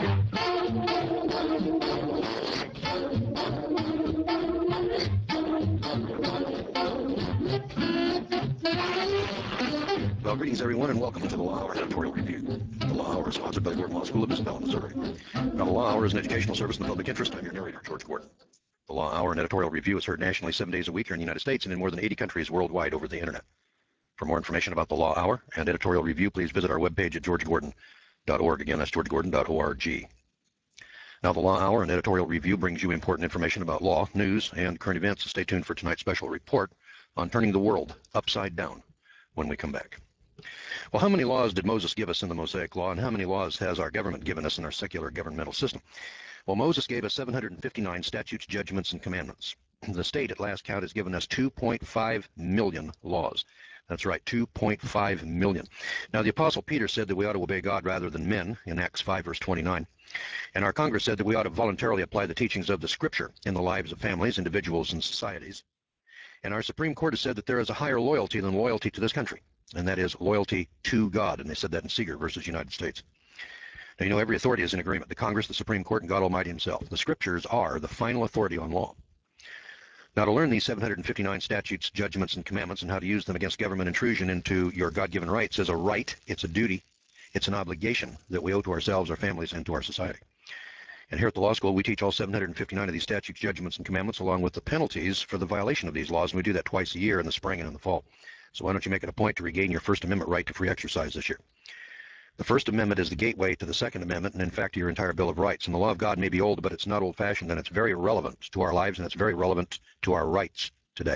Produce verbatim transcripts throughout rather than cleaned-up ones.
Well, greetings, everyone, and welcome to the Law Hour Editorial Review. The Law Hour is sponsored by the Gordon Law School of Isabella, Missouri. Now, the Law Hour is an educational service in the public interest. I'm your narrator, George Gordon. The Law Hour and Editorial Review is heard nationally seven days a week here in the United States and in more than eighty countries worldwide over the Internet. For more information about the Law Hour and Editorial Review, please visit our webpage at george gordon dot org. Again, that's george gordon dot org. Now, the Law Hour and Editorial Review brings you important information about law, news, and current events. So stay tuned for tonight's special report on turning the world upside down when we come back. Well, how many laws did Moses give us in the Mosaic Law, and how many laws has our government given us in our secular governmental system? Well, Moses gave us seven hundred fifty-nine statutes, judgments, and commandments. The state, at last count, has given us two point five million laws. That's right, two point five million. Now, the Apostle Peter said that we ought to obey God rather than men in Acts five, verse twenty-nine. And our Congress said that we ought to voluntarily apply the teachings of the Scripture in the lives of families, individuals, and societies. And our Supreme Court has said that there is a higher loyalty than loyalty to this country, and that is loyalty to God. And they said that in Seeger versus United States. Now, you know, every authority is in agreement. The Congress, the Supreme Court, and God Almighty himself. The Scriptures are the final authority on law. Now, to learn these seven hundred fifty-nine statutes, judgments, and commandments and how to use them against government intrusion into your God-given rights is a right, it's a duty, it's an obligation that we owe to ourselves, our families, and to our society. And here at the law school, we teach all seven hundred fifty-nine of these statutes, judgments, and commandments, along with the penalties for the violation of these laws. And we do that twice a year in the spring and in the fall. So why don't you make it a point to regain your First Amendment right to free exercise this year? The First Amendment is the gateway to the Second Amendment and, in fact, to your entire Bill of Rights. And the law of God may be old, but it's not old-fashioned, and it's very relevant to our lives, and it's very relevant to our rights today.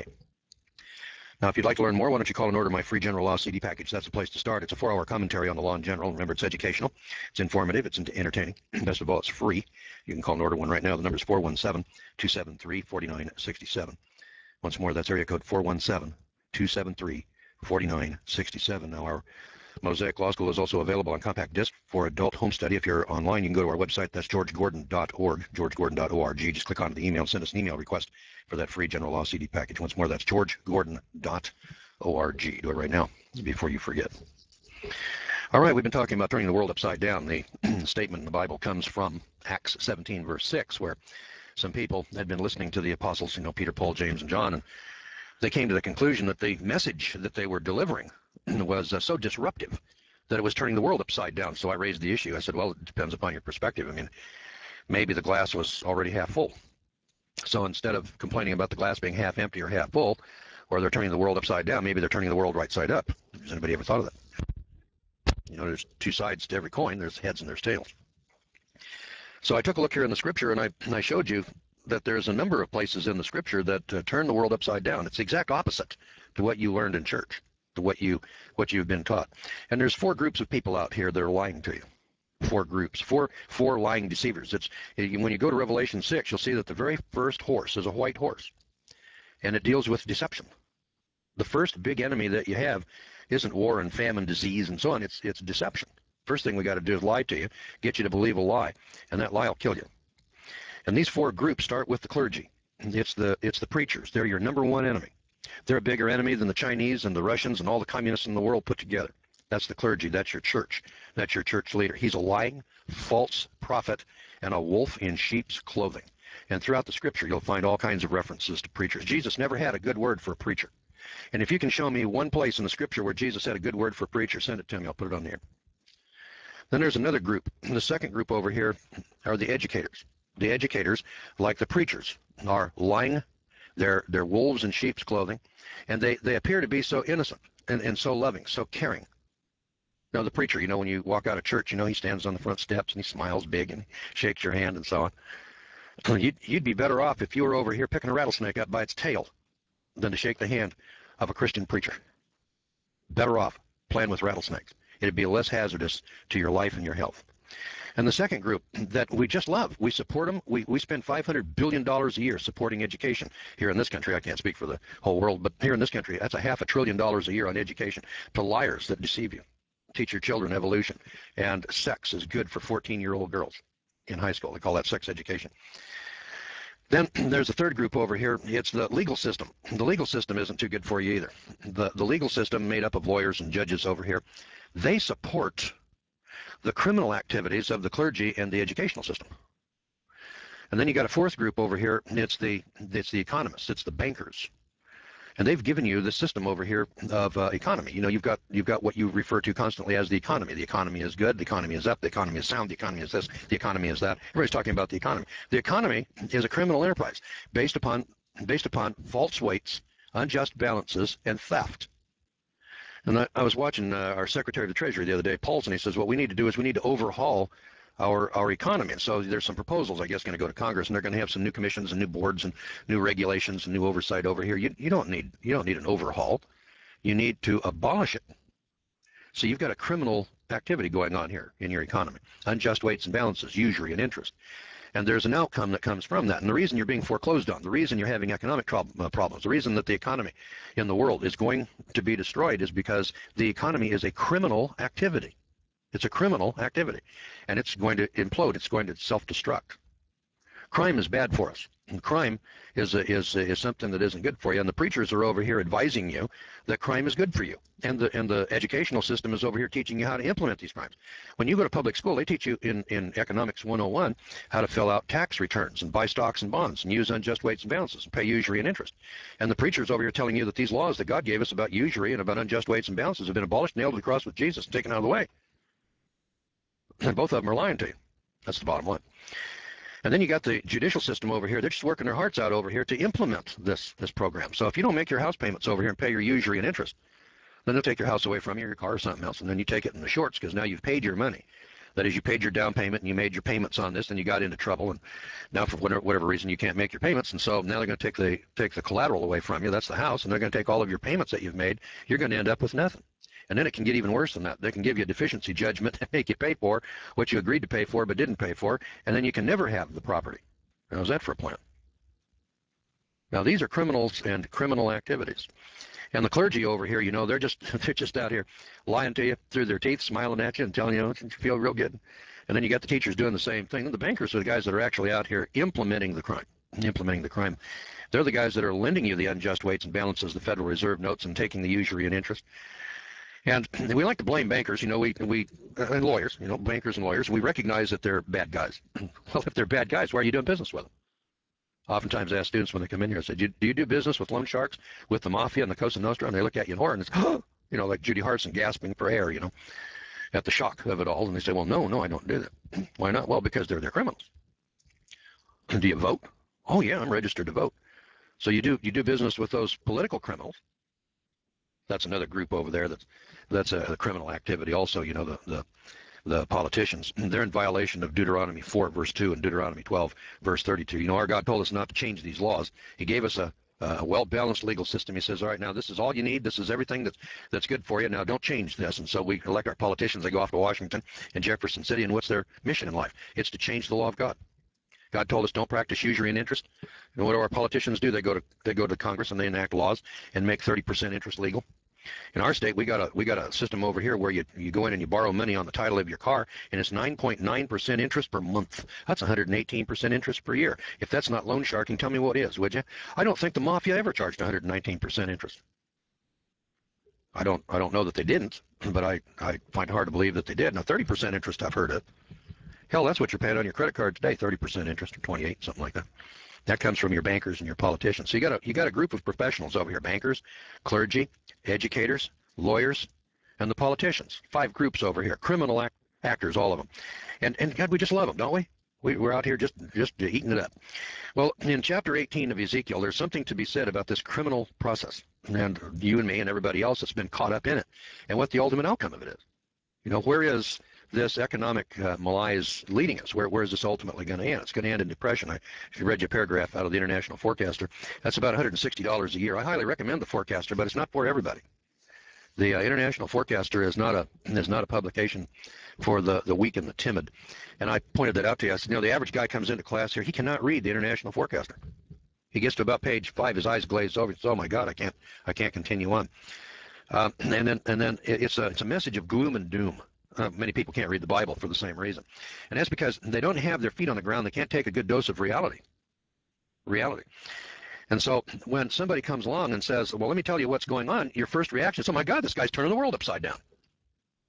Now, if you'd like to learn more, why don't you call and order my free general law C D package? That's the place to start. It's a four-hour commentary on the law in general. Remember, it's educational, it's informative, it's entertaining. Best of all, it's free. You can call and order one right now. The number is four one seven, two seven three, four nine six seven. Once more, that's area code four one seven, two seven three, four nine six seven. Now, our Mosaic Law School is also available on compact disc for adult home study. If you're online, you can go to our website. That's george gordon dot org, george gordon dot org. Just click onto the email and send us an email request for that free general law C D package. Once more, that's george gordon dot org. Do it right now before you forget. All right, we've been talking about turning the world upside down. The statement in the Bible comes from Acts seventeen, verse six, where some people had been listening to the apostles, you know, Peter, Paul, James, and John, and they came to the conclusion that the message that they were delivering was uh, so disruptive that it was turning the world upside down. So I raised the issue. I said, well, it depends upon your perspective. I mean, maybe the glass was already half full. So instead of complaining about the glass being half empty or half full, or they're turning the world upside down, maybe they're turning the world right side up. Has anybody ever thought of that? You know, there's two sides to every coin. There's heads and there's tails. So I took a look here in the Scripture, and I, and I showed you that there's a number of places in the Scripture that uh, turn the world upside down. It's the exact opposite to what you learned in church, to what you what you've been taught. And there's four groups of people out here that are lying to you. Four groups, four four lying deceivers. It's when you go to Revelation six, you'll see that the very first horse is a white horse, and it deals with deception. The first big enemy that you have isn't war and famine, disease, and so on. It's it's deception. First thing we got to do is lie to you, get you to believe a lie, and that lie will kill you. And these four groups start with the clergy. It's the it's the preachers. They're your number one enemy. They're a bigger enemy than the Chinese and the Russians and all the communists in the world put together. That's the clergy. That's your church. That's your church leader. He's a lying, false prophet and a wolf in sheep's clothing. And throughout the Scripture, you'll find all kinds of references to preachers. Jesus never had a good word for a preacher. And if you can show me one place in the Scripture where Jesus had a good word for a preacher, send it to me. I'll put it on the air. Then there's another group. The second group over here are the educators. The educators, like the preachers, are lying. They're, they're wolves in sheep's clothing, and they, they appear to be so innocent and, and so loving, so caring. Now, the preacher, you know, when you walk out of church, you know, he stands on the front steps and he smiles big and shakes your hand and so on. You'd, you'd be better off if you were over here picking a rattlesnake up by its tail than to shake the hand of a Christian preacher. Better off playing with rattlesnakes. It'd be less hazardous to your life and your health. And the second group that we just love, we support them. We, we spend five hundred billion dollars a year supporting education here in this country. I can't speak for the whole world, but here in this country, that's a half a trillion dollars a year on education to liars that deceive you. Teach your children evolution. And sex is good for fourteen-year-old girls in high school. They call that sex education. Then there's a third group over here. It's the legal system. The legal system isn't too good for you either. The, the legal system made up of lawyers and judges over here, they support the criminal activities of the clergy and the educational system. And then you got a fourth group over here. It's the it's the economists. It's the bankers. And they've given you the system over here of uh, economy. You know, you've got you've got what you refer to constantly as the economy. The economy is good. The economy is up. The economy is sound. The economy is this. The economy is that. Everybody's talking about the economy. The economy is a criminal enterprise based upon based upon false weights, unjust balances, and theft. And I, I was watching uh, our Secretary of the Treasury the other day, Paulson. He says what we need to do is we need to overhaul our our economy. And so there's some proposals, I guess, going to go to Congress, and they're going to have some new commissions and new boards and new regulations and new oversight over here. You you don't need you don't need an overhaul. You need to abolish it. So you've got a criminal activity going on here in your economy, unjust weights and balances, usury and interest. And there's an outcome that comes from that. And the reason you're being foreclosed on, the reason you're having economic uh, problems, the reason that the economy in the world is going to be destroyed is because the economy is a criminal activity. It's a criminal activity, and it's going to implode. It's going to self-destruct. Crime is bad for us. And crime is, a, is, a, is something that isn't good for you. And the preachers are over here advising you that crime is good for you. And the, and the educational system is over here teaching you how to implement these crimes. When you go to public school, they teach you in, in Economics one oh one how to fill out tax returns and buy stocks and bonds and use unjust weights and balances and pay usury and interest. And the preachers over here telling you that these laws that God gave us about usury and about unjust weights and balances have been abolished, nailed to the cross with Jesus, and taken out of the way. And both of them are lying to you. That's the bottom line. And then you got the judicial system over here. They're just working their hearts out over here to implement this this program. So if you don't make your house payments over here and pay your usury and interest, then they'll take your house away from you, your car or something else, and then you take it in the shorts because now you've paid your money. That is, you paid your down payment and you made your payments on this, and you got into trouble, and now for whatever, whatever reason you can't make your payments, and so now they're going to take the take the collateral away from you. That's the house, and they're going to take all of your payments that you've made. You're going to end up with nothing. And then it can get even worse than that. They can give you a deficiency judgment and make you pay for what you agreed to pay for but didn't pay for, and then you can never have the property. How's that for a plan? Now these are criminals and criminal activities. And the clergy over here, you know, they're just they're just out here lying to you through their teeth, smiling at you and telling you, you feel real good. And then you got the teachers doing the same thing. And the bankers are the guys that are actually out here implementing the crime. Implementing the crime. They're the guys that are lending you the unjust weights and balances, the Federal Reserve notes, and taking the usury and interest. And we like to blame bankers, you know, we, we and lawyers, you know, bankers and lawyers. We recognize that they're bad guys. Well, if they're bad guys, why are you doing business with them? Oftentimes I ask students when they come in here, I say, do you, do you do business with loan sharks, with the mafia and the Cosa Nostra? And they look at you in horror and it's, oh, you know, like Judy Hartson gasping for air, you know, at the shock of it all. And they say, well, no, no, I don't do that. Why not? Well, because they're, they're criminals. Do you vote? Oh, yeah, I'm registered to vote. So you do, you do business with those political criminals. That's another group over there that's that's a, a criminal activity also, you know, the, the the politicians. They're in violation of Deuteronomy four, verse two, and Deuteronomy twelve, verse thirty-two. You know, our God told us not to change these laws. He gave us a, a well-balanced legal system. He says, all right, now this is all you need. This is everything that's, that's good for you. Now don't change this. And so we elect our politicians. They go off to Washington and Jefferson City, and what's their mission in life? It's to change the law of God. God told us don't practice usury and interest. And what do our politicians do? They go to they go to Congress and they enact laws and make thirty percent interest legal. In our state, we got a we got a system over here where you you go in and you borrow money on the title of your car, and it's nine point nine percent interest per month. That's one hundred eighteen percent interest per year. If that's not loan sharking, tell me what is, would you? I don't think the mafia ever charged one hundred nineteen percent interest. I don't I don't know that they didn't, but I I find it hard to believe that they did. Now thirty percent interest, I've heard of. Hell, that's what you're paying on your credit card today, thirty percent interest or twenty-eight, something like that. That comes from your bankers and your politicians. So you got a you got a group of professionals over here: bankers, clergy, educators, lawyers, and the politicians. Five groups over here, criminal act, actors, all of them. And and God, we just love them, don't we? we? We're out here just just eating it up. Well, in chapter eighteen of Ezekiel, there's something to be said about this criminal process, and you and me and everybody else that's been caught up in it, and what the ultimate outcome of it is. You know, where is this economic uh, malaise leading us? Where, where is this ultimately going to end? It's going to end in depression. I, if you read your paragraph out of the International Forecaster, that's about one hundred sixty dollars a year. I highly recommend the Forecaster, but it's not for everybody. The uh, International Forecaster is not a is not a publication for the, the weak and the timid. And I pointed that out to you. I said, you know, the average guy comes into class here, he cannot read the International Forecaster. He gets to about page five, his eyes glaze over. He says, oh my God, I can't I can't continue on. Uh, and then and then it's a it's a message of gloom and doom. Uh, many people can't read the Bible for the same reason. And that's because they don't have their feet on the ground. They can't take a good dose of reality. Reality. And so when somebody comes along and says, well, let me tell you what's going on, your first reaction is, oh my God, this guy's turning the world upside down.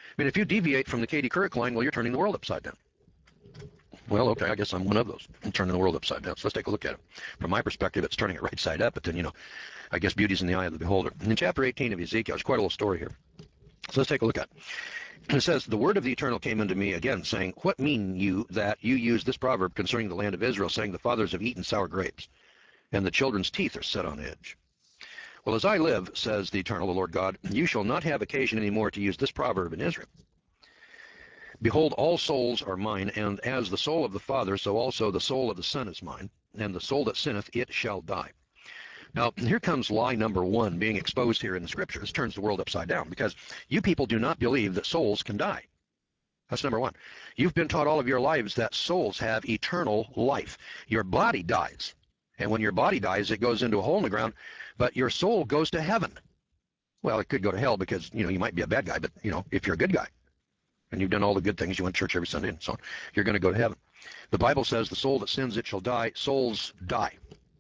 mean, if you deviate from the Katie Couric line, well, you're turning the world upside down. Well, okay, I guess I'm one of those. I'm turning the world upside down. So let's take a look at it. From my perspective, it's turning it right side up, but then, you know, I guess beauty's in the eye of the beholder. In chapter eighteen of Ezekiel, there's quite a little story here. So let's take a look at it. It says, the word of the Eternal came unto me again, saying, what mean you that you use this proverb concerning the land of Israel, saying, the fathers have eaten sour grapes, and the children's teeth are set on edge? Well, as I live, says the Eternal, the Lord God, you shall not have occasion any more to use this proverb in Israel. Behold, all souls are mine, and as the soul of the Father, so also the soul of the Son is mine, and the soul that sinneth, it shall die. Now, here comes lie number one being exposed here in the Scripture. This turns the world upside down, because you people do not believe that souls can die. That's number one. You've been taught all of your lives that souls have eternal life. Your body dies, and when your body dies, it goes into a hole in the ground, but your soul goes to heaven. Well, it could go to hell because, you know, you might be a bad guy, but, you know, if you're a good guy, and you've done all the good things, you went to church every Sunday and so on, you're going to go to heaven. The Bible says the soul that sins, it shall die. Souls die.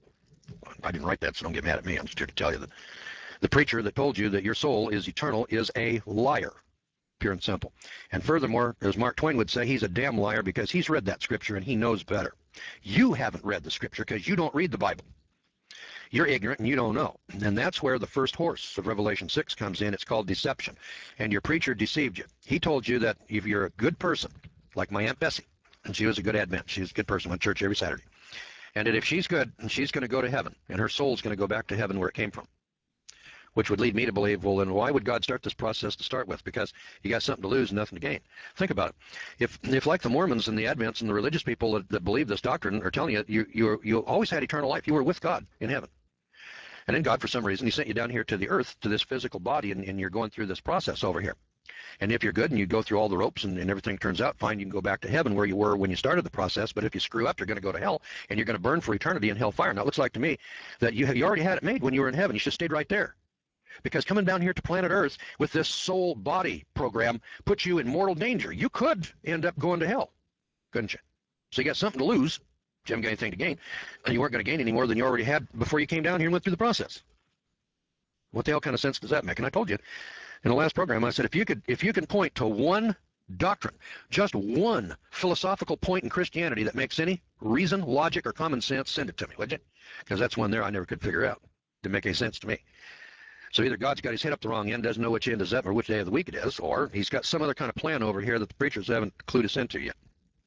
I didn't write that, so don't get mad at me. I'm just here to tell you that the preacher that told you that your soul is eternal is a liar, pure and simple. And furthermore, as Mark Twain would say, he's a damn liar because he's read that Scripture and he knows better. You haven't read the Scripture because you don't read the Bible. You're ignorant and you don't know. And that's where the first horse of Revelation six comes in. It's called deception. And your preacher deceived you. He told you that if you're a good person, like my Aunt Bessie, and she was a good Advent, she was a good person, went to church every Saturday, and that if she's good, she's going to go to heaven, and her soul's going to go back to heaven where it came from. Which would lead me to believe, well, then why would God start this process to start with? Because you got something to lose and nothing to gain. Think about it. If, if like the Mormons and the Advents and the religious people that, that believe this doctrine are telling you, you, you, you always had eternal life. You were with God in heaven. And then God, for some reason, he sent you down here to the earth, to this physical body, and, and you're going through this process over here. And if you're good and you go through all the ropes and, and everything turns out fine, you can go back to heaven where you were when you started the process. But if you screw up, you're going to go to hell, and you're going to burn for eternity in hellfire. Now, it looks like to me that you, you already had it made when you were in heaven. You should have stayed right there. Because coming down here to planet Earth with this soul body program puts you in mortal danger. You could end up going to hell, couldn't you? So you got something to lose. You haven't got anything to gain, and you weren't going to gain any more than you already had before you came down here and went through the process. What the hell kind of sense does that make? And I told you in the last program, I said, if you could, if you can point to one doctrine, just one philosophical point in Christianity that makes any reason, logic, or common sense, send it to me, would you? Because that's one there I never could figure out. Didn't make any sense to me. So either God's got his head up the wrong end, doesn't know which end is up or which day of the week it is, or he's got some other kind of plan over here that the preachers haven't clued us into yet.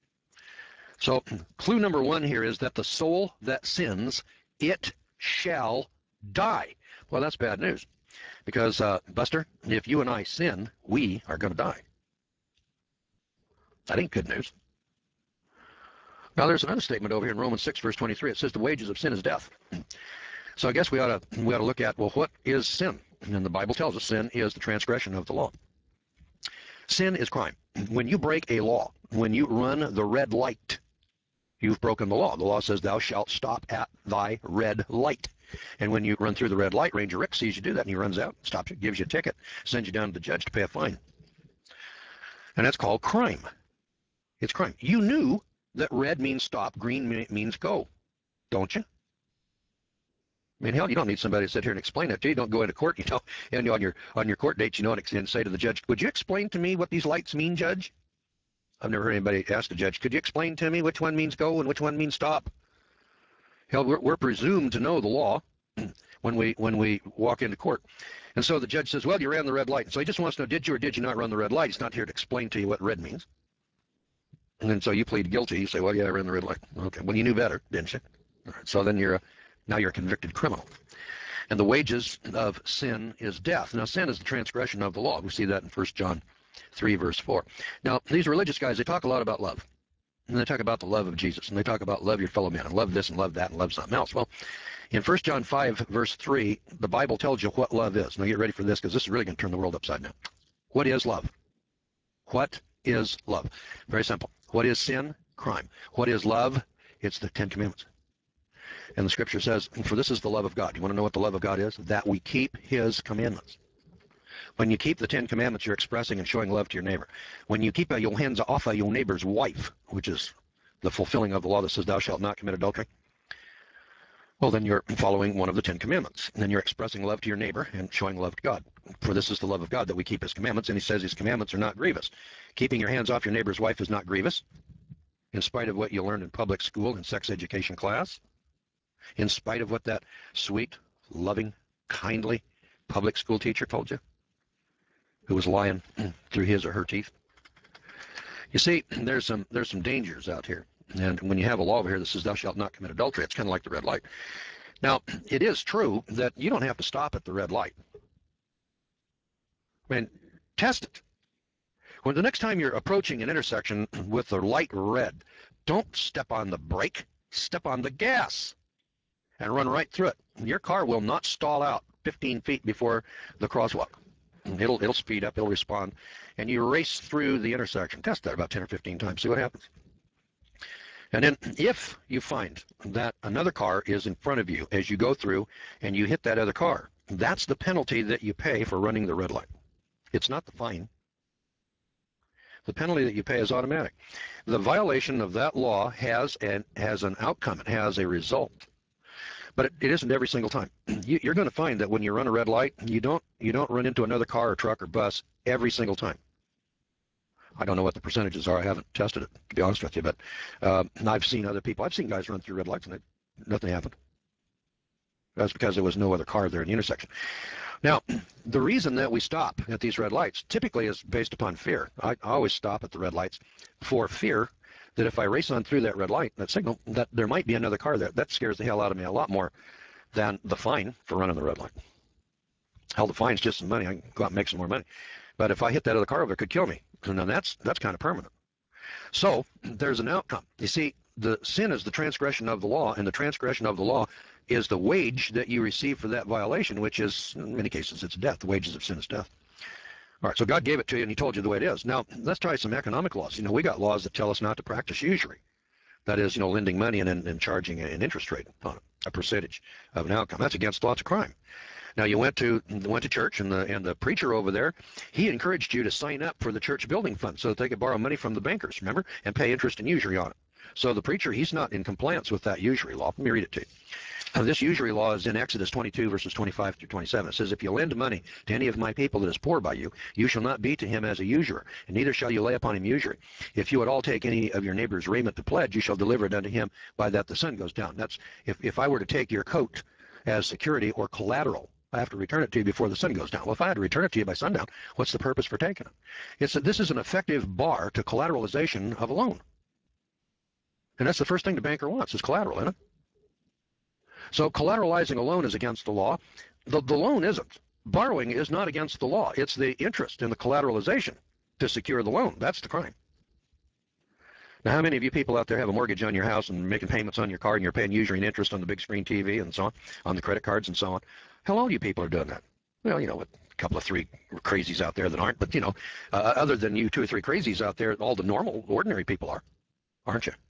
So clue number one here is that the soul that sins, it shall die. Well, that's bad news. Because, uh, Buster, if you and I sin, we are going to die. That ain't good news. Now, there's another statement over here in Romans six, verse twenty-three. It says the wages of sin is death. So I guess we ought to, we ought to look at, well, what is sin? And the Bible tells us sin is the transgression of the law. Sin is crime. When you break a law, when you run the red light, you've broken the law. The law says thou shalt stop at thy red light. And when you run through the red light, Ranger Rick sees you do that, and he runs out, stops you, gives you a ticket, sends you down to the judge to pay a fine. And that's called crime. It's crime. You knew that red means stop, green means go, don't you? I mean, hell, you don't need somebody to sit here and explain it to you. You don't go into court, you know, and on your on your court dates, you know, and say to the judge, would you explain to me what these lights mean, Judge? I've never heard anybody ask the judge, could you explain to me which one means go and which one means stop? Hell, we're, we're presumed to know the law when we when we walk into court. And so the judge says, well, you ran the red light. So he just wants to know, did you or did you not run the red light? He's not here to explain to you what red means. And then so you plead guilty. You say, well, yeah, I ran the red light. Okay, well, you knew better, didn't you? All right, so then you're a, now you're a convicted criminal. And the wages of sin is death. Now, sin is the transgression of the law. We see that in First John three, verse four. Now, these religious guys, they talk a lot about love. And they talk about the love of Jesus. And they talk about love your fellow man and love this and love that and love something else. Well, in First John five, verse three, the Bible tells you what love is. Now, get ready for this because this is really going to turn the world upside down. What is love? What is love? Very simple. What is sin? Crime. What is love? It's the Ten Commandments. And the scripture says, for this is the love of God. You want to know what the love of God is? That we keep his commandments. When you keep the Ten Commandments, you're expressing and showing love to your neighbor. When you keep your hands off of your neighbor's wife, which is the fulfilling of the law that says thou shalt not commit adultery, Well, then you're following one of the Ten Commandments. And then you're expressing love to your neighbor and showing love to God. For this is the love of God, that we keep his commandments. And he says his commandments are not grievous. Keeping your hands off your neighbor's wife is not grievous, in spite of what you learned in public school and sex education class, in spite of what that sweet, loving, kindly public school teacher told you, who was lying through his or her teeth. You see, there's some there's some dangers out here. And when you have a law over here that says thou shalt not commit adultery, it's kind of like the red light. Now, it is true that you don't have to stop at the red light. I mean, test it. When the next time you're approaching an intersection with the light red, don't step on the brake, step on the gas and run right through it. Your car will not stall out fifteen feet before the crosswalk. It'll, it'll speed up, it'll respond, and you race through the intersection. Test that about ten or fifteen times, see what happens. And then if you find that another car is in front of you as you go through and you hit that other car, that's the penalty that you pay for running the red light. It's not the fine. The penalty that you pay is automatic. The violation of that law has an, has an outcome. It has a result. But it, it isn't every single time. You, you're going to find that when you run a red light, you don't, you don't run into another car or truck or bus every single time. I don't know what the percentages are. I haven't tested it, to be honest with you. But uh, I've seen other people. I've seen guys run through red lights and it, nothing happened. That's because there was no other car there in the intersection. Now, the reason that we stop at these red lights typically is based upon fear. I, I always stop at the red lights for fear that if I race on through that red light, that signal, that there might be another car there. That scares the hell out of me a lot more than the fine for running the red light. Hell, the fine's just some money. I can go out and make some more money. But if I hit that other car over, it could kill me. And then that's, that's kind of permanent. So there's an outcome. You see, the sin is the transgression of the law, and the transgression of the law is the wage that you receive for that violation, which is, in many cases, it's death. The wages of sin is death. All right, so God gave it to you, and he told you the way it is. Now, let's try some economic laws. You know, we got laws that tell us not to practice usury. That is, you know, lending money and, and, and charging an interest rate on it, a percentage of an outcome. That's against lots of crime. Now, you went to went to church, and the and the preacher over there, he encouraged you to sign up for the church building fund so that they could borrow money from the bankers, remember, and pay interest and usury on it. So the preacher, he's not in compliance with that usury law. Let me read it to you. Uh, this usury law is in Exodus twenty-two, verses twenty-five through twenty-seven. It says, if you lend money to any of my people that is poor by you, you shall not be to him as a usurer, and neither shall you lay upon him usury. If you at all take any of your neighbor's raiment to pledge, you shall deliver it unto him by that the sun goes down. That's if, if I were to take your coat as security or collateral, I have to return it to you before the sun goes down. Well, if I had to return it to you by sundown, what's the purpose for taking it? It's that this is an effective bar to collateralization of a loan. And that's the first thing the banker wants is collateral, isn't it? So collateralizing a loan is against the law. The, the loan isn't. Borrowing is not against the law. It's the interest in the collateralization to secure the loan. That's the crime. Now, how many of you people out there have a mortgage on your house and making payments on your car, and you're paying usury and interest on the big screen T V and so on, on the credit cards and so on? How long do you people are doing that? Well, you know, a couple of three crazies out there that aren't, but, you know, uh, other than you two or three crazies out there, all the normal, ordinary people are, aren't you?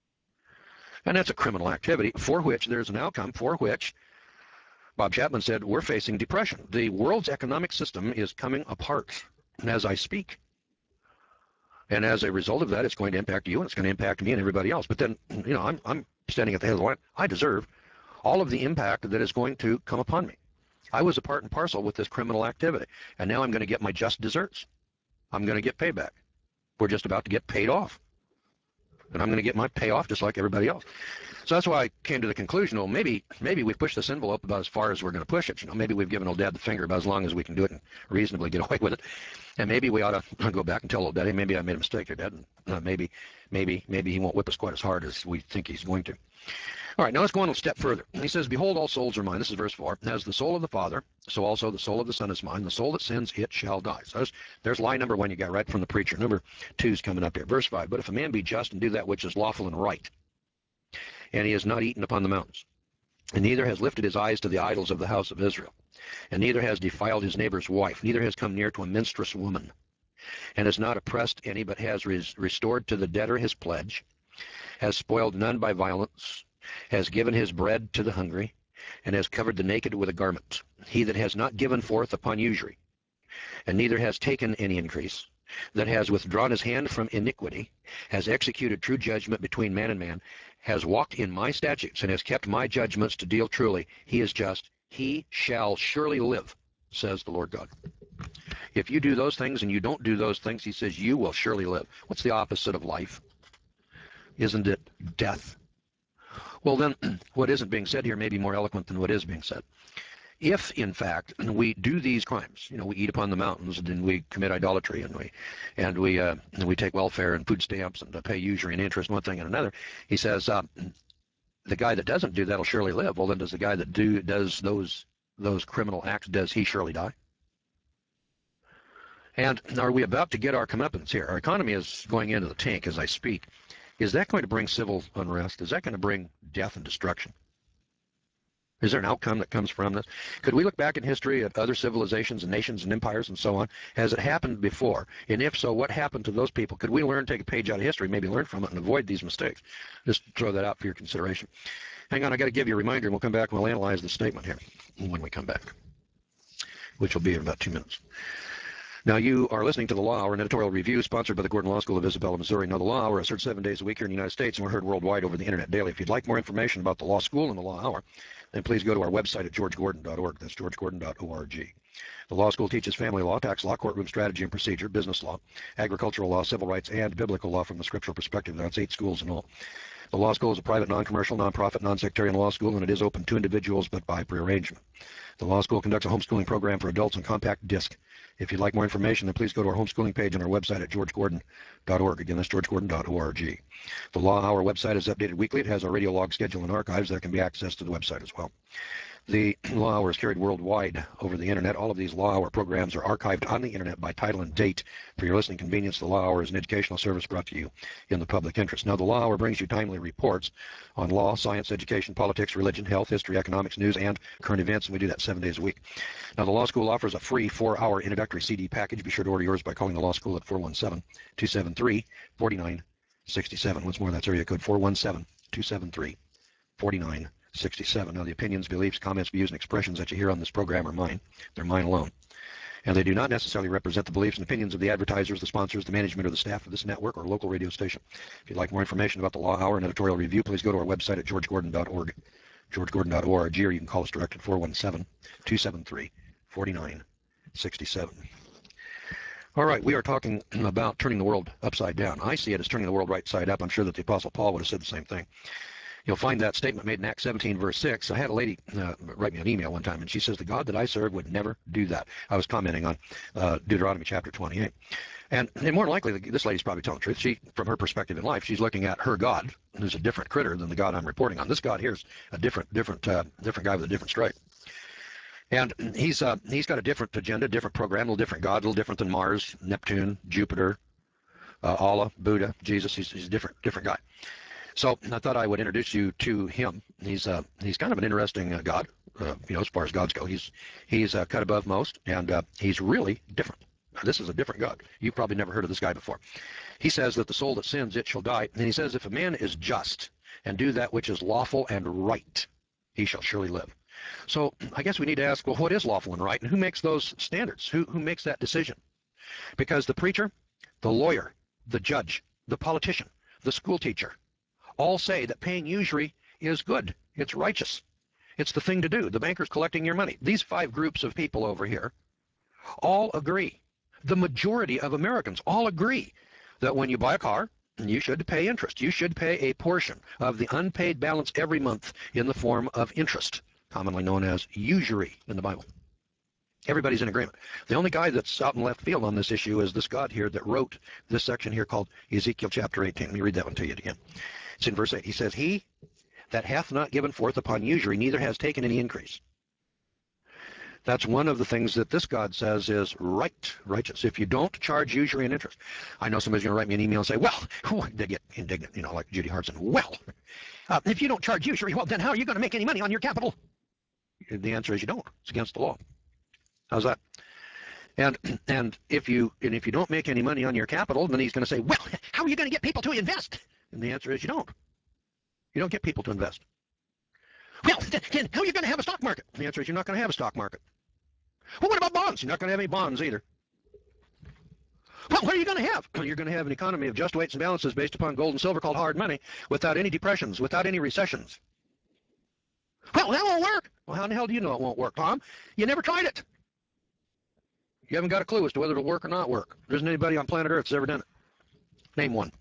And that's a criminal activity for which there's an outcome, for which Bob Chapman said we're facing depression. The world's economic system is coming apart as I speak. And as a result of that, it's going to impact you, and it's going to impact me and everybody else. But then, you know, I'm, I'm standing at the head of the line. I deserve all of the impact that is going to come upon me. I was a part and parcel with this criminal activity, and now I'm going to get my just deserts. I'm going to get payback. We're just about to get paid off. And I'm going to get my payoff just like everybody else. So that's why I came to the conclusion, well, maybe maybe we've pushed this envelope about as far as we're going to push it. You know, maybe we've given old Dad the finger about as long as we can do it and reasonably get away with it. And maybe we ought to go back and tell old Daddy, maybe I made a mistake here, Dad. And uh, maybe, maybe, maybe he won't whip us quite as hard as we think he's going to. All right, now let's go on a step further. He says, behold, all souls are mine. This is verse four. As the soul of the Father, so also the soul of the Son is mine. The soul that sins, it shall die. So there's, there's lie number one you got right from the preacher. Number two is coming up here. Verse five, but if a man be just and do that which is lawful and right, and he has not eaten upon the mountains, and neither has lifted his eyes to the idols of the house of Israel, and neither has defiled his neighbor's wife, neither has come near to a minstrous woman, and has not oppressed any, but has res restored to the debtor his pledge, has spoiled none by violence, has given his bread to the hungry, and has covered the naked with a garment. He that has not given forth upon usury, and neither has taken any increase, that has withdrawn his hand from iniquity, has executed true judgment between man and man, has walked in my statutes, and has kept my judgments to deal truly, he is just. He shall surely live, says the Lord God. If you do those things and you don't do those things, he says, you will surely live. What's the opposite of life? Isn't it death? Well, then, what isn't being said here may be more eloquent than what is being said. If, in fact, we do these crimes, you know, we eat upon the mountains, and then we commit idolatry, and we, and we, uh, and we take welfare and food stamps and uh, pay usury and interest, one thing and another, he says, uh, the guy that doesn't do that will surely live. Well, then, does the guy that do does those those criminal acts, does he surely die? And are we about to get our comeuppance here? Our economy is going into the tank as I speak. Is that going to bring civil unrest? Is that going to bring death and destruction? Is there an outcome that comes from this? Could we look back in history at other civilizations and nations and empires and so on? Has it happened before? And if so, what happened to those people? Could we learn, take a page out of history, maybe learn from it and avoid these mistakes? Just throw that out for your consideration. Hang on, I got to give you a reminder, and we'll come back and we'll analyze the statement here when we come back, which will be in about two minutes. Now, you are listening to the Law Hour, an editorial review sponsored by the Gordon Law School of Isabella, Missouri. Now, the Law Hour is heard seven days a week here in the United States, and we're heard worldwide over the internet daily. If you'd like more information about the Law School and the Law Hour, then please go to our website at george gordon dot org. That's george gordon dot org. The Law School teaches family law, tax law, courtroom strategy and procedure, business law, agricultural law, civil rights, and biblical law from the scriptural perspective. That's eight schools in all. The Law School is a private, non-commercial, non-profit, non-sectarian law school, and it is open to individuals, but by prearrangement. The Law School conducts a homeschooling program for adults on compact disc. If you'd like more information, then please go to our homeschooling page on our website at george gordon dot org. Again, that's george gordon dot org. The Law Hour website is updated weekly. It has our radio log schedule and archives that can be accessed to the website as well. The Law Hour is carried worldwide over the internet. All of these Law Hour programs are archived on the internet by title and date. For your listening convenience, the Law Hour is an educational service brought to you in the public interest. Now, the Law Hour brings you timely reports on law, science, education, politics, religion, health, history, economics, news, and current events, and we do that seven days a week. Now, the Law School offers a free four-hour introductory C D package. Be sure to order yours by calling the Law School at four one seven, two seven three, four nine six seven. Once more, that's area code four one seven, two seven three, four nine six seven. Now, the opinions, beliefs, comments, views, and expressions that you hear on this program are mine. They're mine alone. And they do not necessarily represent the beliefs and opinions of the advertisers, the sponsors, the management, or the staff of this network or local radio station. If you'd like more information about the Law Hour and editorial review, please go to our website at george gordon dot org, george gordon dot org, or you can call us direct at four one seven, two seven three, four nine six seven. All right, we are talking about turning the world upside down. I see it as turning the world right side up. I'm sure that the Apostle Paul would have said the same thing. You'll find that statement made in Acts seventeen, verse six. I had a lady uh, write me an email one time, and she says, the God that I serve would never do that. I was commenting on uh, Deuteronomy chapter twenty-eight. And, and more likely, this lady's probably telling the truth. She, from her perspective in life, she's looking at her God, who's a different critter than the God I'm reporting on. This God here is a different, different, uh, different guy with a different stripe. And he's uh, he's got a different agenda, different program, a little different God, a little different than Mars, Neptune, Jupiter, uh, Allah, Buddha, Jesus. He's, he's a different, different guy. So I thought I would introduce you to him. He's uh, he's kind of an interesting uh, God, uh, you know, as far as gods go. He's he's uh, cut above most, and uh, he's really different. This is a different God. You've probably never heard of this guy before. He says that the soul that sins, it shall die. And he says, if a man is just and do that which is lawful and right, he shall surely live. So I guess we need to ask, well, what is lawful and right, and who makes those standards? Who who makes that decision? Because the preacher, the lawyer, the judge, the politician, the school teacher, all say that paying usury is good. It's righteous. It's the thing to do. The banker's collecting your money. These five groups of people over here all agree. The majority of Americans all agree that when you buy a car, you should pay interest. You should pay a portion of the unpaid balance every month in the form of interest, commonly known as usury in the Bible. Everybody's in agreement. The only guy that's out in left field on this issue is this God here that wrote this section here called Ezekiel chapter eighteen. Let me read that one to you again. It's in verse eight. He says, he that hath not given forth upon usury, neither has taken any increase. That's one of the things that this God says is right, righteous. If you don't charge usury and interest. I know somebody's going to write me an email and say, well, they get indignant, you know, like Judy Hartson. Well, uh, if you don't charge usury, well, then how are you going to make any money on your capital? The answer is you don't. It's against the law. How's that? And and if you and if you don't make any money on your capital, then he's going to say, well, how are you going to get people to invest? And the answer is you don't. You don't get people to invest. Well, then how are you going to have a stock market? The answer is you're not going to have a stock market. Well, what about bonds? You're not going to have any bonds either. Well, what are you going to have? You're going to have an economy of just weights and balances based upon gold and silver called hard money, without any depressions, without any recessions. Well, that won't work. Well, how in the hell do you know it won't work, Tom? You never tried it. You haven't got a clue as to whether it'll work or not work. There isn't anybody on planet Earth that's ever done it. Name one.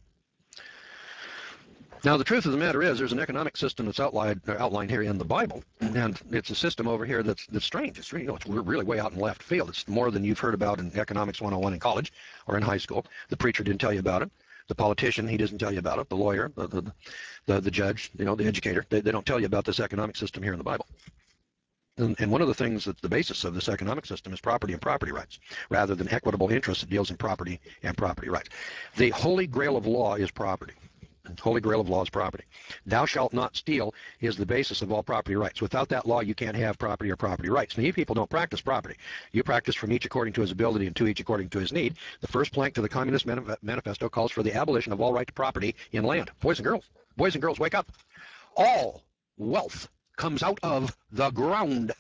Now, the truth of the matter is there's an economic system that's outlined, outlined here in the Bible, and it's a system over here that's, that's strange. It's, you know, it's really way out in left field. It's more than you've heard about in Economics one oh one in college or in high school. The preacher didn't tell you about it. The politician, he doesn't tell you about it. The lawyer, the, the, the, the judge, you know, the educator, they, they don't tell you about this economic system here in the Bible. And, and one of the things that's the basis of this economic system is property and property rights, rather than equitable interest that deals in property and property rights. The holy grail of law is property. Holy grail of law is property. Thou shalt not steal is the basis of all property rights. Without that law, you can't have property or property rights. Now, you people don't practice property. You practice from each according to his ability and to each according to his need. The first plank to the Communist Manifesto calls for the abolition of all right to property in land. Boys and girls, boys and girls, wake up. All wealth comes out of the ground.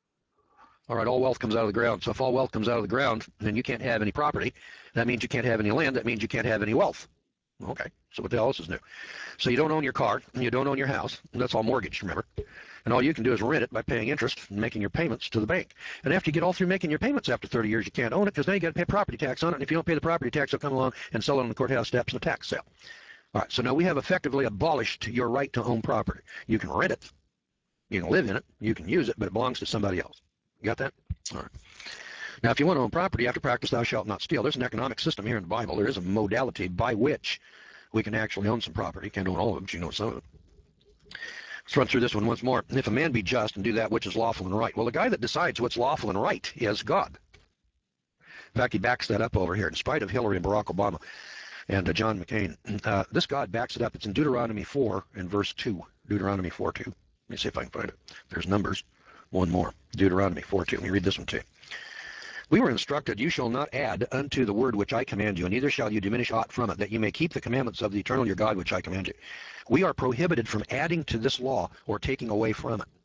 All right, all wealth comes out of the ground. So if all wealth comes out of the ground, then you can't have any property. That means you can't have any land. That means you can't have any wealth. Okay, so what the hell else is new? So you don't own your car, and you don't own your house, and that's all mortgaged, remember? And all you can do is rent it by paying interest and making your payments to the bank. And after you get all through making your payments after thirty years, you can't own it because now you got to pay property tax on it, and if you don't pay the property tax, they'll come along and sell it on the courthouse steps in a tax sale. All right, so now we have effectively abolished your right to own property. You can rent it, you can live in it, you can use it, but it belongs to somebody else. You got that? All right. Now, if you want to own property, you have to practice thou shalt not steal. There's an economic system here in the Bible. There is a modality by which we can actually own some property. Can't own all of it, but you know some of it. Let's run through this one once more. If a man be just and do that which is lawful and right. Well, the guy that decides what's lawful and right is God. In fact, he backs that up over here. In spite of Hillary and Barack Obama and uh, John McCain, uh, this God backs it up. It's in Deuteronomy four and verse two. Deuteronomy four two. Let me see if I can find it. There's Numbers. One more. Deuteronomy four two. Let me read this one to you. We were instructed, you shall not add unto the word which I command you, and neither shall you diminish aught from it, that you may keep the commandments of the eternal your God which I command you. We are prohibited from adding to this law or taking away from it.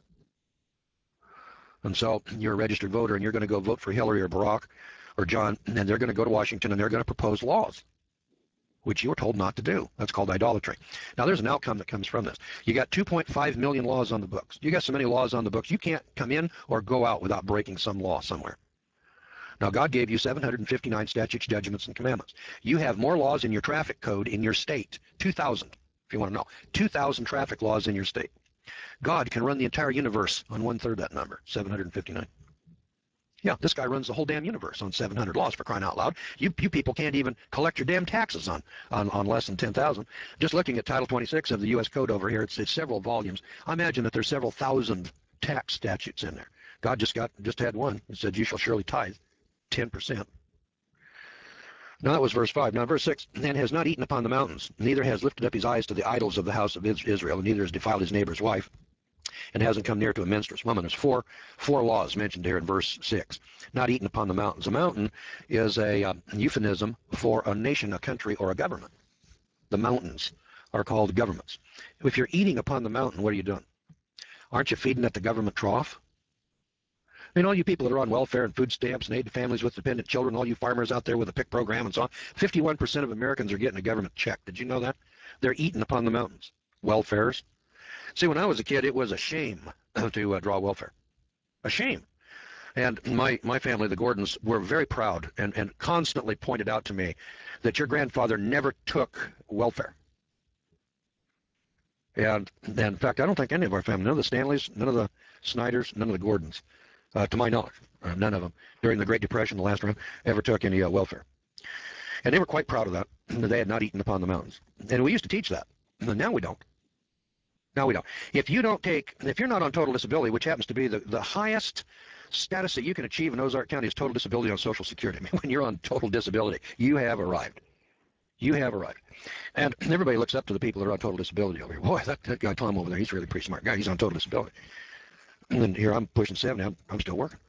And so you're a registered voter, and you're going to go vote for Hillary or Barack or John, and they're going to go to Washington, and they're going to propose laws, which you were told not to do. That's called idolatry. Now, there's an outcome that comes from this. You got two point five million laws on the books. You got so many laws on the books, you can't come in or go out without breaking some law somewhere. Now, God gave you seven hundred fifty-nine statutes, judgments, and commandments. You have more laws in your traffic code in your state, two thousand, if you want to know, two thousand traffic laws in your state. God can run the entire universe on one-third that number, seven hundred fifty-nine. Yeah, this guy runs the whole damn universe on seven hundred laws, for crying out loud. You, you people can't even collect your damn taxes on, on, on less than ten thousand. Just looking at Title twenty-six of the U S Code over here, it's, it's several volumes. I imagine that there's several thousand tax statutes in there. God just got just had one. It said, you shall surely tithe ten percent. Now that was verse five. Now verse six, and has not eaten upon the mountains, neither has lifted up his eyes to the idols of the house of Israel, and neither has defiled his neighbor's wife, and hasn't come near to a menstruous woman. There's four four laws mentioned here in verse six. Not eaten upon the mountains. A mountain is a uh, euphemism for a nation, a country, or a government. The mountains are called governments. If you're eating upon the mountain, what are you doing? Aren't you feeding at the government trough? I mean, all you people that are on welfare and food stamps and aid to families with dependent children, all you farmers out there with a PIC program and so on, fifty-one percent of Americans are getting a government check. Did you know that? They're eating upon the mountains. Welfares. See, when I was a kid, it was a shame to uh, draw welfare. A shame. And my, my family, the Gordons, were very proud and, and constantly pointed out to me that your grandfather never took welfare. And, and in fact, I don't think any of our family, none of the Stanleys, none of the Snyders, none of the Gordons, uh, to my knowledge, uh, none of them, during the Great Depression, the last round, ever took any uh, welfare. And they were quite proud of that, that they had not eaten upon the mountains. And we used to teach that. And now we don't. Now we don't. If you don't take, if you're not on total disability, which happens to be the, the highest status that you can achieve in Ozark County is total disability on Social Security. I mean, when you're on total disability, you have arrived. You have arrived. And everybody looks up to the people that are on total disability over here. Boy, that, that guy Tom over there, he's a really pretty smart guy. He's on total disability. And here I'm pushing seventy. I'm, I'm still working.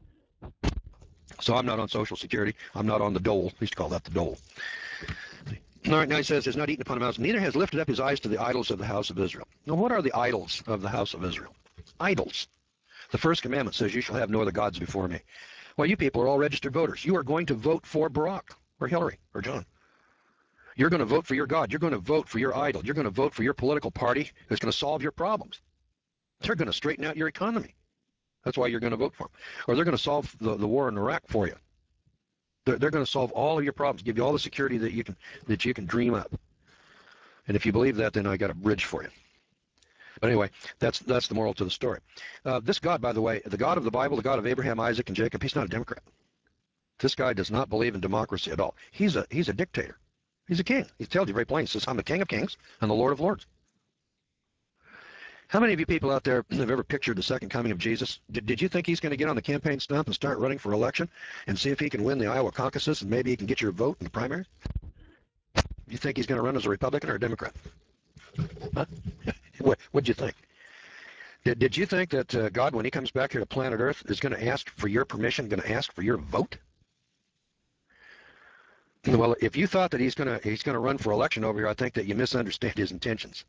So I'm not on Social Security. I'm not on the dole. We used to call that the dole. All right, now he says, has not eaten upon the mountains, neither has lifted up his eyes to the idols of the house of Israel. Now, what are the idols of the house of Israel? Idols. The first commandment says, you shall have no other gods before me. Well, you people are all registered voters. You are going to vote for Barack or Hillary or John. You're going to vote for your God. You're going to vote for your idol. You're going to vote for your political party that's going to solve your problems. They're going to straighten out your economy. That's why you're going to vote for them. Or they're going to solve the, the war in Iraq for you. They're, they're going to solve all of your problems, give you all the security that you can that you can dream up. And if you believe that, then I got a bridge for you. But anyway, that's that's the moral to the story. Uh, this God, by the way, the God of the Bible, the God of Abraham, Isaac, and Jacob, he's not a Democrat. This guy does not believe in democracy at all. He's a he's a dictator. He's a king. He tells you very plain. He says, I'm the King of Kings and the Lord of Lords. How many of you people out there have ever pictured the second coming of Jesus? Did, did you think he's going to get on the campaign stump and start running for election and see if he can win the Iowa caucuses and maybe he can get your vote in the primaries? You think he's going to run as a Republican or a Democrat? Huh? What what'd you think? Did, did you think that uh, God, when he comes back here to planet Earth, is going to ask for your permission, going to ask for your vote? Well, if you thought that he's going to he's going to run for election over here, I think that you misunderstand his intentions.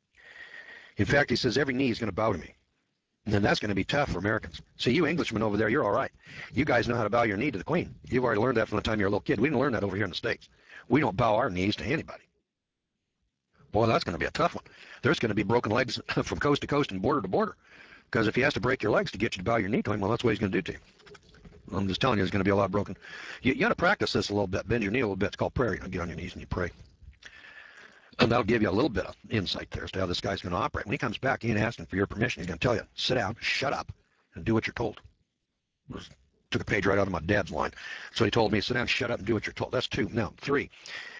In fact, he says every knee is going to bow to me. And that's going to be tough for Americans. See, you Englishmen over there, you're all right. You guys know how to bow your knee to the Queen. You've already learned that from the time you're a little kid. We didn't learn that over here in the States. We don't bow our knees to anybody. Boy, that's going to be a tough one. There's going to be broken legs from coast to coast and border to border. Because if he has to break your legs to get you to bow your knee to him, well, that's what he's going to do to you. I'm just telling you, there's going to be a lot broken. You, you got to practice this a little bit. Bend your knee a little bit. It's called prayer. You know, get on your knees and you pray. And that'll give you a little bit of insight there as to how this guy's going to operate. When he comes back, he ain't asking for your permission. He's going to tell you, sit down, shut up, and do what you're told. Just took a page right out of my dad's line. So he told me, sit down, shut up, and do what you're told. That's two. Now, three.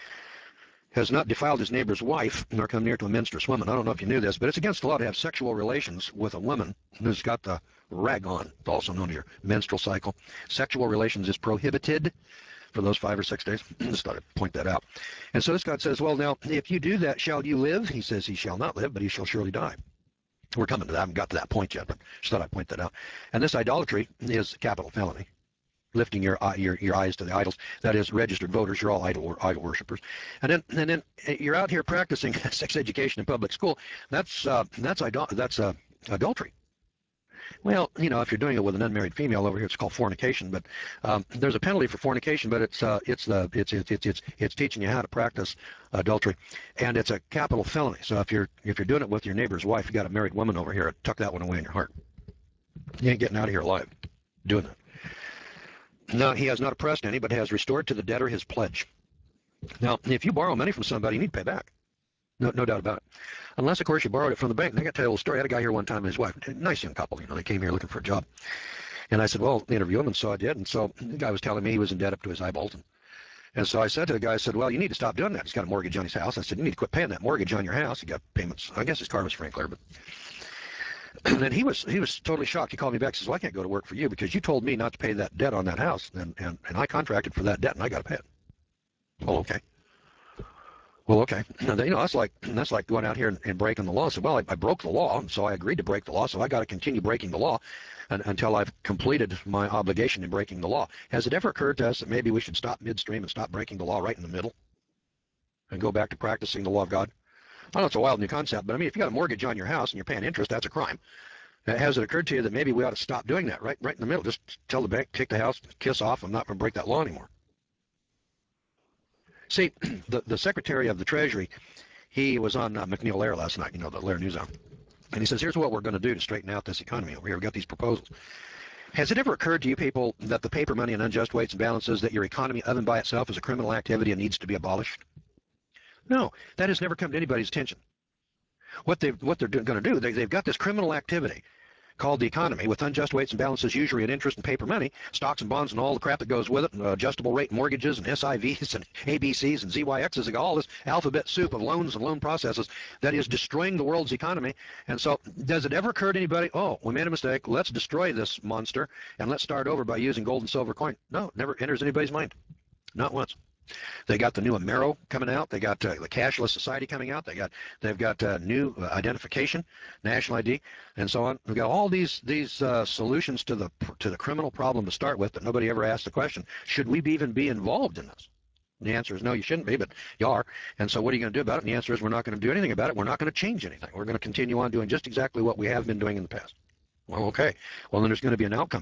Has not defiled his neighbor's wife, nor come near to a menstruous woman. I don't know if you knew this, but it's against the law to have sexual relations with a woman who's got the rag on, also known as your menstrual cycle. Sexual relations is prohibited for those five or six days. Just thought I'd point that out. And so this God says, well, now, if you do that, shall you live? He says, he shall not live, but he shall surely die. We're coming to that. I haven't got to that point yet, but just thought I'd point that out. And this idolatry is a capital felony. Lifting your, uh, your your eyes to the idols. That is, registered voters. You're all idol idol worshippers. And then and then you're out here practicing sex education in public school. That's uh, that's idol that's uh, adultery. Well, you know, if you're doing it with an unmarried female over here, it's called fornication. But um, there's a penalty for fornication, but it's uh, it's the it's it's it's it's it's teaching you how to practice adultery, and it's a capital felony. So if you're if you're doing it with your neighbor's wife, you got a married woman over here, tuck that one away in your heart. You ain't getting out of here alive doing that. No, he has not oppressed any, but has restored to the debtor his pledge. Now, if you borrow money from somebody, you need to pay back. No, no doubt about it. Unless, of course, you borrowed it from the bank. And I got to tell you a little story. I had a guy here one time and his wife, a nice young couple, you know, they came here looking for a job. And I said, well, interview him, and so I did. And so the guy was telling me he was in debt up to his eyeballs. And, and so I said to the guy, I said, well, you need to stop doing that. He's got a mortgage on his house. I said, you need to quit paying that mortgage on your house. He got payments. I guess his car was Frankler, but... And then he was he was totally shocked. He called me back and says, well, I can't go to work for you because you told me not to pay that debt on that house, and, and, and I contracted for that debt, and I got to pay it. Well, okay. Well, okay. And, you know, that's like that's like going out here and, and breaking the law. So, well, I, I broke the law, so I agreed to break the law, so I got to continue breaking the law and, until I've completed my obligation in breaking the law. Has it ever occurred to us that maybe we should stop midstream and stop breaking the law right in the middle and go back to practicing the law of God? I know it's a wild new concept, but I mean, if you got a mortgage on your house and you're paying interest, that's a crime. Has it occurred to you that maybe we ought to stop doing that right, right in the middle? Just tell the bank, take the house, kiss off. I'm not going to break that law anymore. See, the the Secretary of the Treasury, he was on uh, McNeil Lehrer last night. You know, the Lehrer News Hour, and he says, "Here's what we're going to do to straighten out this economy over here. We've got these proposals." Has it ever occurred to you people that the paper money and unjust weights and balances, that your economy of and by itself is a criminal activity and needs to be abolished? No, that has never come to anybody's attention. What they've what they're going to do, they, they've got this criminal activity called the economy, with unjust weights and balances, usury and interest and paper money, stocks and bonds and all the crap that goes with it, and uh, adjustable rate mortgages and S I Vs and A B Cs and Z Y Xs. They got all this alphabet soup of loans and loan processes that is destroying the world's economy. And so does it ever occur to anybody, oh, we made a mistake, let's destroy this monster and let's start over by using gold and silver coin? No, it never enters anybody's mind. Not once. They got the new Amero coming out. They got uh, the cashless society coming out. They got they've got uh, new uh, identification, national I D, and so on. We've got all these these uh, solutions to the to the criminal problem to start with, but nobody ever asked the question: should we even be involved in this? The answer is no, you shouldn't be, but you are. And so what are you going to do about it? And the answer is we're not going to do anything about it. We're not going to change anything. We're going to continue on doing just exactly what we have been doing in the past. Well, okay. Well, then there's going to be an outcome.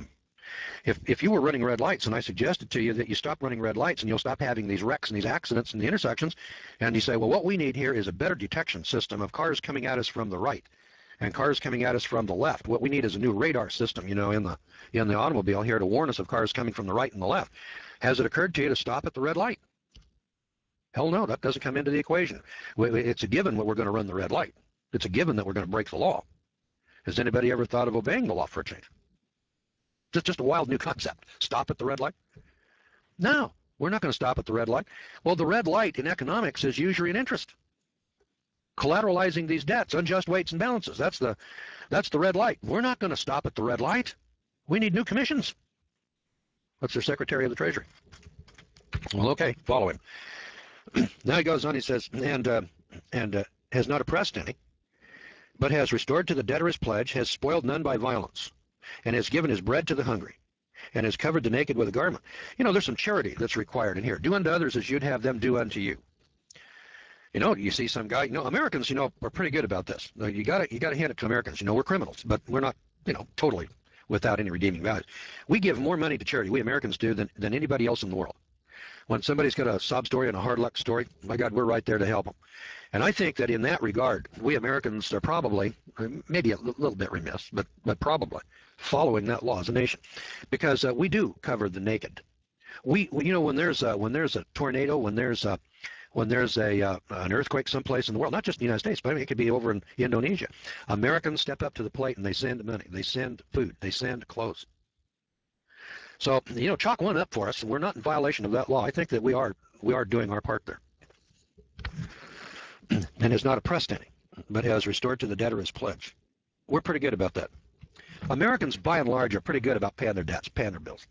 If, if you were running red lights and I suggested to you that you stop running red lights and you'll stop having these wrecks and these accidents in the intersections, and you say, well, what we need here is a better detection system of cars coming at us from the right and cars coming at us from the left. What we need is a new radar system, you know, in the, in the automobile here to warn us of cars coming from the right and the left. Has it occurred to you to stop at the red light? Hell no, that doesn't come into the equation. It's a given that we're going to run the red light. It's a given that we're going to break the law. Has anybody ever thought of obeying the law for a change? Just, just a wild new concept. Stop at the red light? No, we're not going to stop at the red light. Well, the red light in economics is usury and interest. Collateralizing these debts, unjust weights and balances. That's the, that's the red light. We're not going to stop at the red light. We need new commissions. That's their Secretary of the Treasury. Well, okay, follow him. Now he goes on, he says, and, uh, and uh, has not oppressed any, but has restored to the debtor his pledge, has spoiled none by violence, and has given his bread to the hungry, and has covered the naked with a garment. You know, there's some charity that's required in here. Do unto others as you'd have them do unto you. You know, you see some guy, you know, Americans, you know, are pretty good about this. You gotta, you gotta hand it to Americans. You know, we're criminals, but we're not, you know, totally without any redeeming values. We give more money to charity, we Americans do, than, than anybody else in the world. When somebody's got a sob story and a hard luck story, my God, we're right there to help them. And I think that in that regard, we Americans are probably, maybe a little bit remiss, but, but probably following that law as a nation, because uh, we do cover the naked. We, we, you know, when there's a, when there's a tornado, when there's a, when there's a uh, an earthquake someplace in the world, not just the United States, but I mean, it could be over in Indonesia. Americans step up to the plate and they send money, they send food, they send clothes. So, you know, chalk one up for us. We're not in violation of that law. I think that we are we are doing our part there. And has not oppressed any, but has restored to the debtor his pledge. We're pretty good about that. Americans, by and large, are pretty good about paying their debts, paying their bills.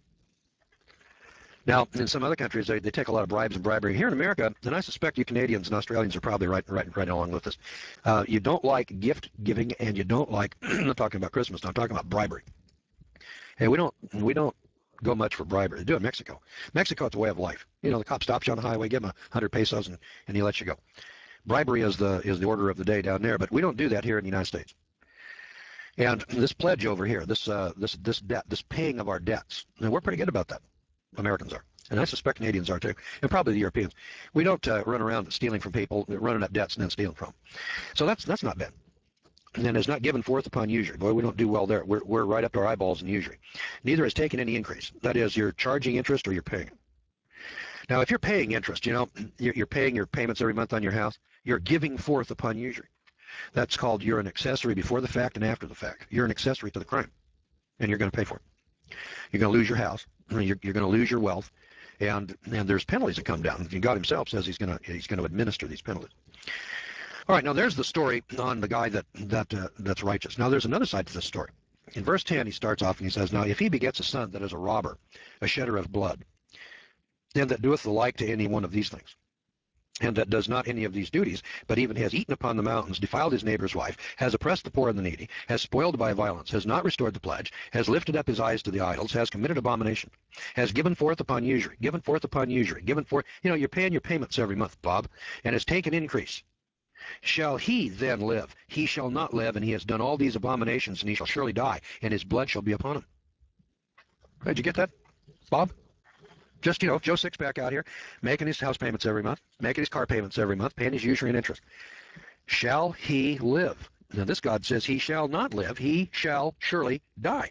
Now, in some other countries, they, they take a lot of bribes and bribery. Here in America, and I suspect you Canadians and Australians are probably right right, right along with us, uh, you don't like gift giving, and you don't like, I'm not talking about Christmas, I'm talking about bribery. Hey, we don't, we don't go much for bribery. They do it in Mexico. Mexico, it's a way of life. You know, the cop stops you on the highway, give him a hundred pesos, and, and he lets you go. Bribery is the is the order of the day down there, but we don't do that here in the United States. And this pledge over here, this uh, this this debt, this paying of our debts, and we're pretty good about that. Americans are, and I suspect Canadians are too, and probably the Europeans. We don't uh, run around stealing from people, running up debts, and then stealing from them. So that's that's not bad. And is not given forth upon usury. Boy, we don't do well there. We're, we're right up to our eyeballs in usury. Neither has taken any increase. That is, you're charging interest or you're paying it. Now, if you're paying interest, you know, you're, you're paying your payments every month on your house, you're giving forth upon usury. That's called you're an accessory before the fact and after the fact. You're an accessory to the crime, and you're going to pay for it. You're going to lose your house. You're, you're going to lose your wealth, and and there's penalties that come down. God himself says he's going to he's going to administer these penalties. All right, now there's the story on the guy that that uh, that's righteous. Now there's another side to this story. In verse ten, he starts off and he says, "Now if he begets a son that is a robber, a shedder of blood, and that doeth the like to any one of these things, and that does not any of these duties, but even has eaten upon the mountains, defiled his neighbor's wife, has oppressed the poor and the needy, has spoiled by violence, has not restored the pledge, has lifted up his eyes to the idols, has committed abomination, has given forth upon usury, given forth upon usury, given forth, you know, you're paying your payments every month, Bob, and has taken increase. Shall he then live? He shall not live, and he has done all these abominations, and he shall surely die, and his blood shall be upon him." Did you get that, Bob? Just, you know, Joe Sixpack out here, making his house payments every month, making his car payments every month, paying his usury and interest. Shall he live? Now this God says he shall not live, he shall surely die.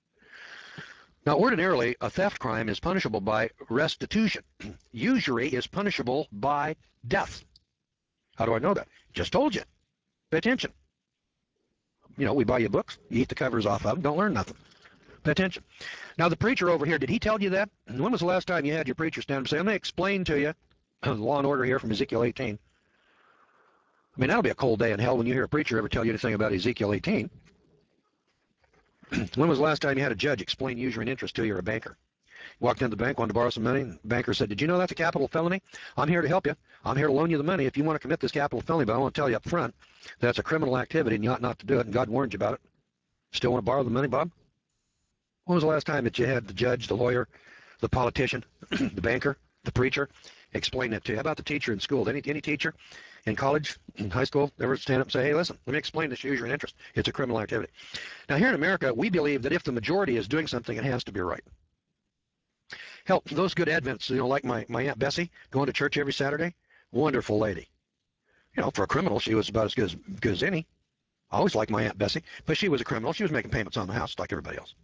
Now ordinarily, a theft crime is punishable by restitution. Usury is punishable by death. How do I know that? Just told you. Pay attention. You know, we buy you books, you eat the covers off of them, don't learn nothing. Pay attention. Now, the preacher over here, did he tell you that? When was the last time you had your preacher stand up and say, "Let me explain to you the law and order here from Ezekiel eighteen"? I mean, that'll be a cold day in hell when you hear a preacher ever tell you anything about Ezekiel eighteen. When was the last time you had a judge explain usury and interest to you, or a banker? You walked into the bank, wanted to borrow some money, and the banker said, "Did you know that's a capital felony? I'm here to help you. I'm here to loan you the money if you want to commit this capital felony, but I want to tell you up front that's a criminal activity and you ought not to do it, and God warned you about it." Still want to borrow the money, Bob? When was the last time that you had the judge, the lawyer, the politician, the banker, the preacher explain that to you? How about the teacher in school? Any any teacher in college, in high school, ever stand up and say, hey, listen, let me explain this, use your interest. It's a criminal activity. Now, here in America, we believe that if the majority is doing something, it has to be right. Hell, those good Advents, you know, like my, my Aunt Bessie, going to church every Saturday, wonderful lady. You know, for a criminal, she was about as good as, good as any. I always liked my Aunt Bessie, but she was a criminal. She was making payments on the house like everybody else.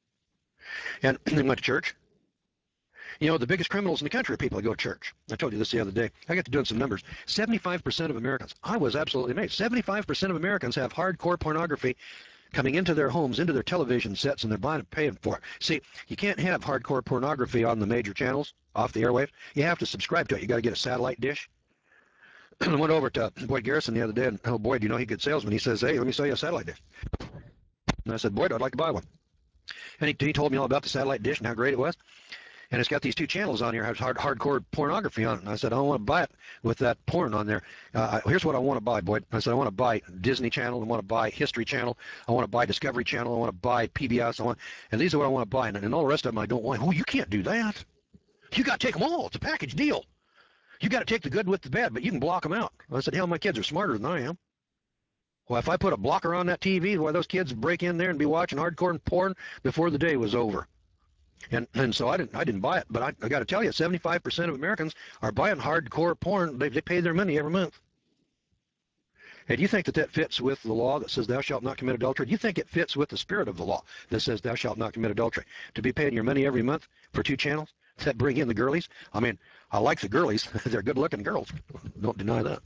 And they went to church. You know, the biggest criminals in the country are people that go to church. I told you this the other day. I got to doing some numbers. seventy-five percent of Americans, I was absolutely amazed, seventy-five percent of Americans have hardcore pornography coming into their homes, into their television sets, and they're buying and paying for it. See, you can't have hardcore pornography on the major channels, off the airwaves. You have to subscribe to it. You got to get a satellite dish. I went over to Boyd Garrison the other day, and oh, Boyd, you know, he's a good salesman. He says, hey, let me sell you a satellite dish. And I said, Boyd, I'd like to buy one. And he, he told me all about the satellite dish and how great it was. And it's got these two channels on here, has hard, hardcore pornography on it. And I said, I don't want to buy it with that porn on there. Uh, here's what I want to buy, Boyd. I said, I want to buy Disney Channel. I want to buy History Channel. I want to buy Discovery Channel. I want to buy P B S. I want, and these are what I want to buy. And, and all the rest of them I don't want. Oh, you can't do that. You got to take them all. It's a package deal. You got to take the good with the bad, but you can block them out. I said, hell, my kids are smarter than I am. Well, if I put a blocker on that T V, why those kids break in there and be watching hardcore porn before the day was over. And and so I didn't I didn't buy it, but I, I got to tell you, seventy-five percent of Americans are buying hardcore porn. They they pay their money every month. And do you think that that fits with the law that says thou shalt not commit adultery? Do you think it fits with the spirit of the law that says thou shalt not commit adultery? To be paying your money every month for two channels that bring in the girlies? I mean, I like the girlies. They're good-looking girls. Don't deny that.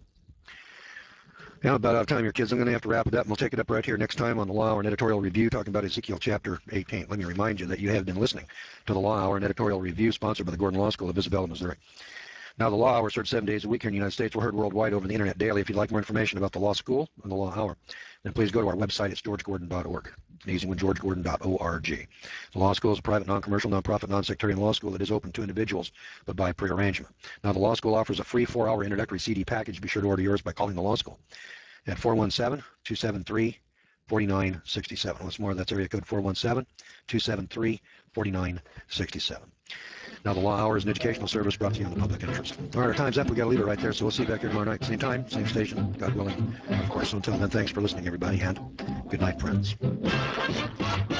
Now, about out of time here, kids. I'm going to have to wrap it up, and we'll take it up right here next time on the Law Hour and Editorial Review, talking about Ezekiel chapter eighteen. Let me remind you that you have been listening to the Law Hour and Editorial Review, sponsored by the Gordon Law School of Isabella, Missouri. Now, the Law Hour is heard seven days a week here in the United States. We're heard worldwide over the internet daily. If you'd like more information about the law school and the Law Hour, then please go to our website. It's george gordon dot org. Easy one, george gordon dot org. The law school is a private, non-commercial, non-profit, non-sectarian law school that is open to individuals, but by pre-arrangement. Now, the law school offers a free four-hour introductory C D package. Be sure to order yours by calling the law school at four one seven, two seven three, four nine six seven. Once more, that's area code four one seven, two seven three, four nine six seven. Now, the Law Hour is an educational service brought to you in the public interest. All right, our time's up. We've got to leave it right there, so we'll see you back here tomorrow night. Same time, same station, God willing. Of course, until then, thanks for listening, everybody, and good night, friends.